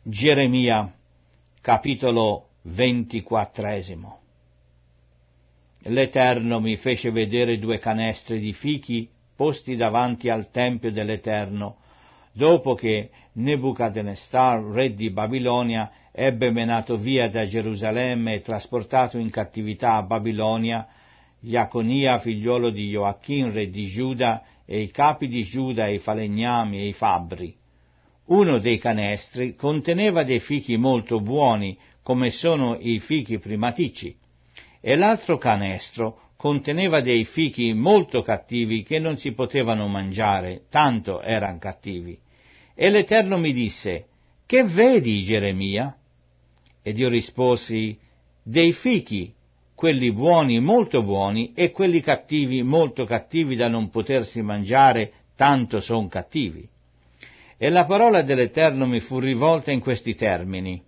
Geremia, capitolo 24. L'Eterno mi fece vedere 2 canestri di fichi posti davanti al Tempio dell'Eterno, dopo che Nebuchadnezzar, re di Babilonia, ebbe menato via da Gerusalemme e trasportato in cattività a Babilonia Iaconia, figliuolo di Joachim, re di Giuda, e i capi di Giuda, e i falegnami e i fabbri. Uno dei canestri conteneva dei fichi molto buoni, come sono i fichi primatici, e l'altro canestro conteneva dei fichi molto cattivi che non si potevano mangiare, tanto erano cattivi. E l'Eterno mi disse: «Che vedi, Geremia?» Ed io risposi: «Dei fichi, quelli buoni molto buoni, e quelli cattivi molto cattivi da non potersi mangiare, tanto son cattivi». E la parola dell'Eterno mi fu rivolta in questi termini: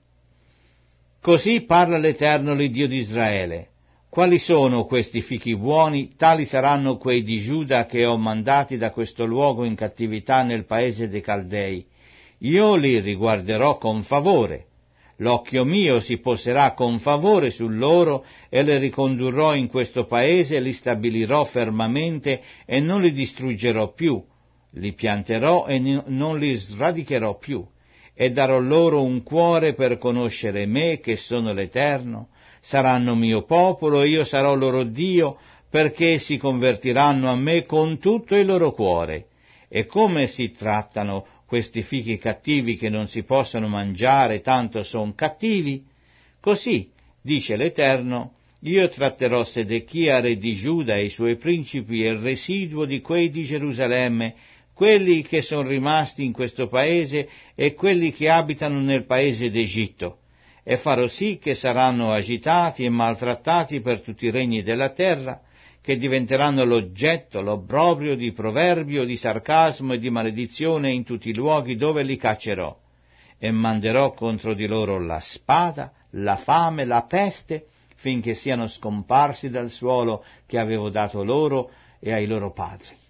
«Così parla l'Eterno, l'Iddio di Israele. Quali sono questi fichi buoni? Tali saranno quei di Giuda che ho mandati da questo luogo in cattività nel paese dei Caldei. Io li riguarderò con favore. L'occhio mio si poserà con favore su loro e li ricondurrò in questo paese, li stabilirò fermamente e non li distruggerò più. Li pianterò e non li sradicherò più, e darò loro un cuore per conoscere me, che sono l'Eterno. Saranno mio popolo e io sarò loro Dio, perché si convertiranno a me con tutto il loro cuore. E come si trattano questi fichi cattivi che non si possono mangiare, tanto son cattivi? Così, dice l'Eterno, io tratterò Sedechia, re di Giuda, e i suoi principi e il residuo di quei di Gerusalemme, quelli che sono rimasti in questo paese e quelli che abitano nel paese d'Egitto, e farò sì che saranno agitati e maltrattati per tutti i regni della terra, che diventeranno l'oggetto, l'obbrobrio di proverbio, di sarcasmo e di maledizione in tutti i luoghi dove li caccerò, e manderò contro di loro la spada, la fame, la peste, finché siano scomparsi dal suolo che avevo dato loro e ai loro padri.